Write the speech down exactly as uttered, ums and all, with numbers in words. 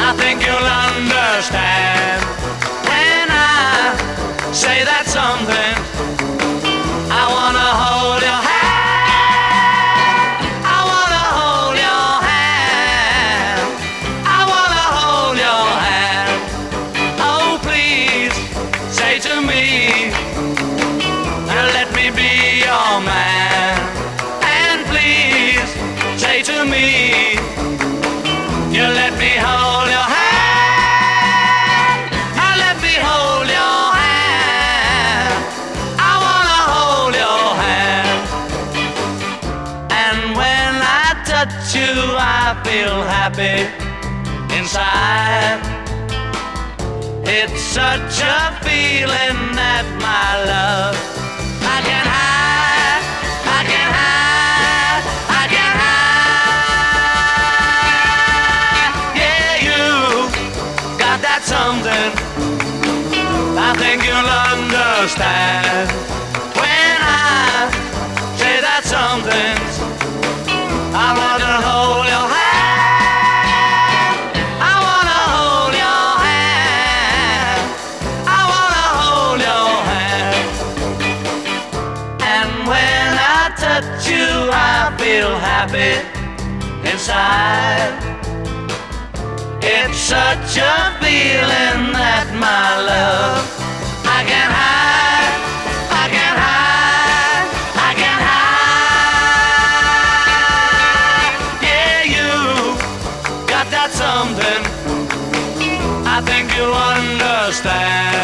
I think you'll understand when I say that something. I wanna hold your hand. I wanna hold your hand. I wanna hold your hand. Oh, please say to me, now let me be your man. And please say to me, you let me hold your hand. Now let me hold your hand. I wanna hold your hand. And when I touch you, I feel happy inside. It's such a feeling that my love I can hide, I can hide, I can hide. Yeah, you got that something. I think you'll understand when I say that something. I wanna hold your hand. I wanna hold your hand. I wanna hold your hand. And when I touch you, I feel happy inside. It's such a feeling that my love I can hide, I can hide, I can hide. Yeah, you got that something. I think you'll understand.